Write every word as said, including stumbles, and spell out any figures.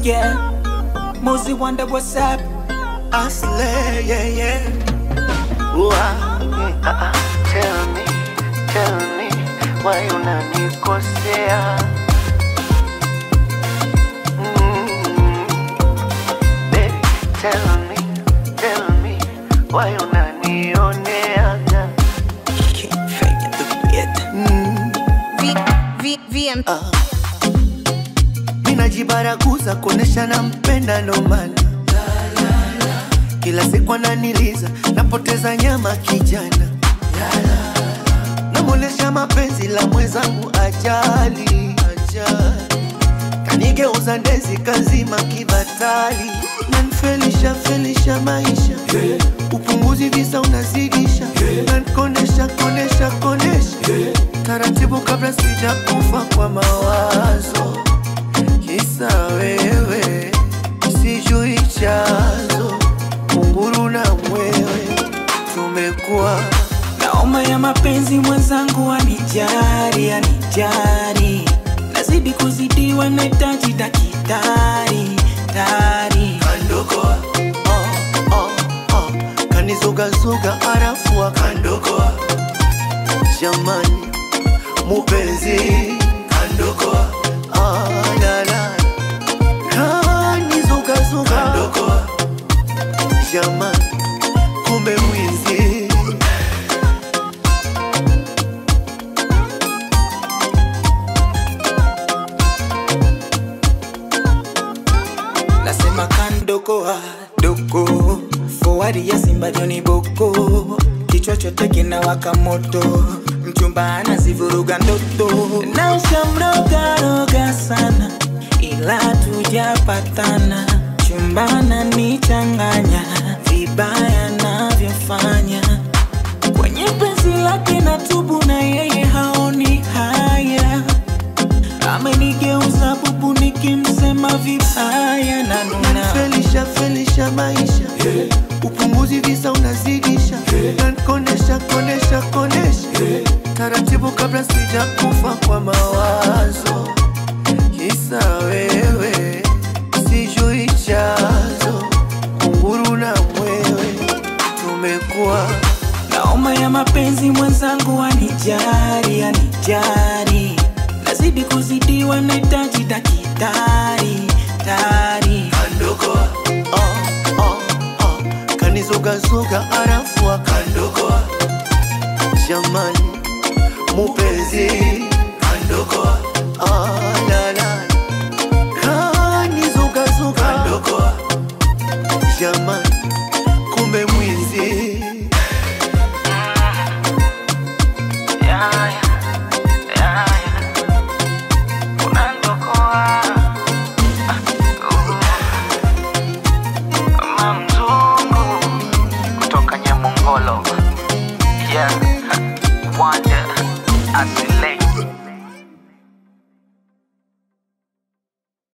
yeah. Mosey wonder what's up. I slay, yeah, yeah. Ooh, ah. uh, uh, Tell me, tell me, why unanikosea? mm, Baby, tell me, tell me, why unanionea? Can't fake it, look it. Mm. V, V, V M Ah. Minajibaraguza kuonesha nampenda ndo maana kila siku ananiliza, napoteza nyama kijana. Namuonesha mapenzi la mwenzangu ajali, ajali. Kanigeuza ndezi kazima kibatali. Nanfelisha, felisha maisha, yeah. Upunguzi visa unazidisha, yeah. Nankonesha, konesha, konesha, yeah. Taratibu kabla sija kufa kwa mawazo. Kisa wewe, sijui chazo. Kunguru na mwewe, tumekuwa naoma ya mapenzi mwenzangu anijari, anijari. Nazidi kuzidiwa nahitaji dakitari, tari. Kandokoa, oh, oh, oh. Kanizuga zuga arafu kandokoa. Jamani, mupenzi kandokoa. Ah, la la. Kanizuga zuga kandokoa. Jamani, kumbe mwizi. Nasema kandokoa, doko. Forward ya Simba Joni Boko. Kichwa chote kinawaka moto. Mchumba anazivuruga ndoto. Na ushamroga roga sana, ila tujapatana. Chumbana nichanganya, vibaya navyofanya. Kwenye penzi lake na tubu na yeye haoni haya. Amenigeuza bubu nikimsema vibaya na nuna. Felisha, felisha maisha, yeah. Upunguzi visa unazidisha, yeah. Nankonesha, konesha, konesha, yeah. Taratibu kabla sija kufa kwa mawazo. Kisa wewe, sijui chazo. Kunguru na mwewe, tumekuwa naoma ya mapenzi mwenzangu anijari, anijari. Nazidi kuzidiwa nahitaji dakitari, tari. Kandokoa, oh, oh, oh. Kanizuga zuga arafu kandokoa. Jamani, mupenzi kandokoa. Ah.